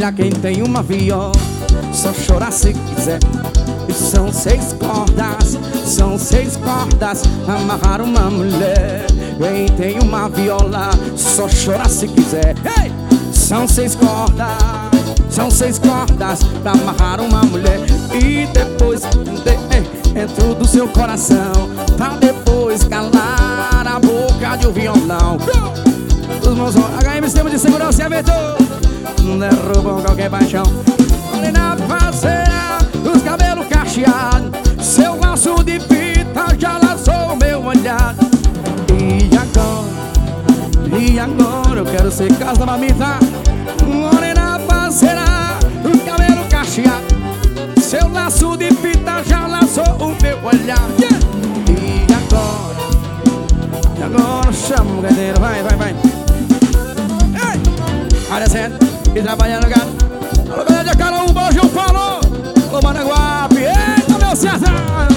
pra quem tem uma viola, só chorar se quiser. São 6 cordas, são 6 cordas, amarrar uma mulher. Quem tem uma viola, só chorar se quiser. Hey! São 6 cordas, são 6 cordas pra amarrar uma mulher. E depois dentro do seu coração, pra depois calar a boca de um violão. Os meus HM sistema de segurança e aventou, derrubam qualquer paixão. Olha na parceira, os cabelos cacheados, seu laço de fita já laçou o meu olhar. E agora eu quero ser casa da mamita. Morena parceira, os cabelos cacheados, seu laço de fita já laçou o meu olhar. E agora chama o gaiteiro, vai. Vai descendo e trabalhando, gato. Alô, galera de Acaraúba, João Paulo. Alô, Managuape, eita, meu César.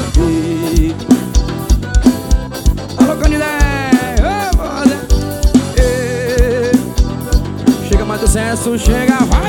Alô, Canidé. Chega mais do senso, chega, vai.